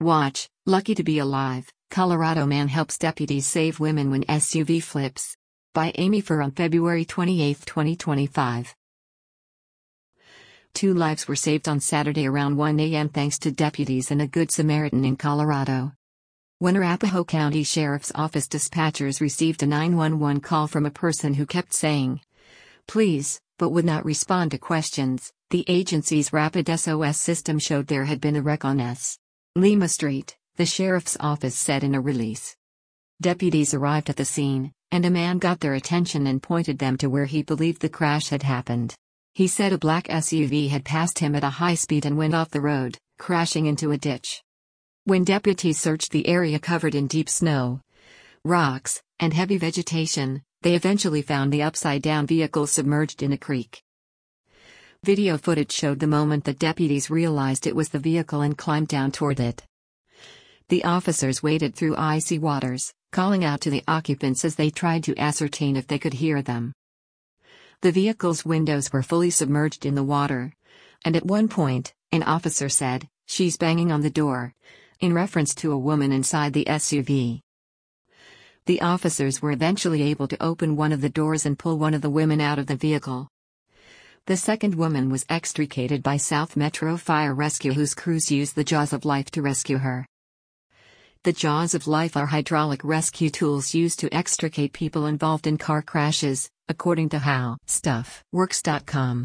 Watch, Lucky to be Alive, Colorado man helps deputies save women when SUV flips. By Amy Furr on February 28, 2025. 2 lives were saved on Saturday around 1 a.m. thanks to deputies and a Good Samaritan in Colorado. When Arapahoe County Sheriff's Office dispatchers received a 911 call from a person who kept saying, "Please," but would not respond to questions, the agency's rapid SOS system showed there had been a wreck on S. Lima Street, the sheriff's office said in a release. Deputies arrived at the scene, and a man got their attention and pointed them to where he believed the crash had happened. He said a black SUV had passed him at a high speed and went off the road, crashing into a ditch. When deputies searched the area covered in deep snow, rocks, and heavy vegetation, they eventually found the upside-down vehicle submerged in a creek. Video footage showed the moment that deputies realized it was the vehicle and climbed down toward it. The officers waded through icy waters, calling out to the occupants as they tried to ascertain if they could hear them. The vehicle's windows were fully submerged in the water, and at one point, an officer said, "She's banging on the door," in reference to a woman inside the SUV. The officers were eventually able to open one of the doors and pull one of the women out of the vehicle. The second woman was extricated by South Metro Fire Rescue, whose crews used the Jaws of Life to rescue her. The Jaws of Life are hydraulic rescue tools used to extricate people involved in car crashes, according to HowStuffWorks.com.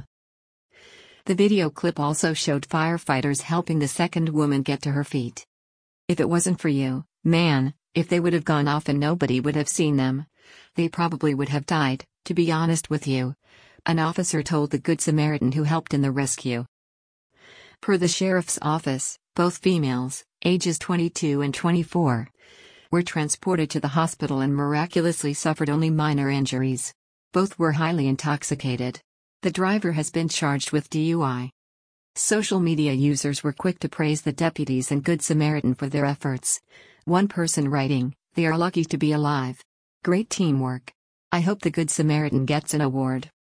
The video clip also showed firefighters helping the second woman get to her feet. "If it wasn't for you, man, if they would have gone off and nobody would have seen them, they probably would have died, to be honest with you," an officer told the Good Samaritan who helped in the rescue. Per the sheriff's office, both females, ages 22 and 24, were transported to the hospital and miraculously suffered only minor injuries. Both were highly intoxicated. The driver has been charged with DUI. Social media users were quick to praise the deputies and Good Samaritan for their efforts. One person writing, "They are lucky to be alive. Great teamwork. I hope the Good Samaritan gets an award."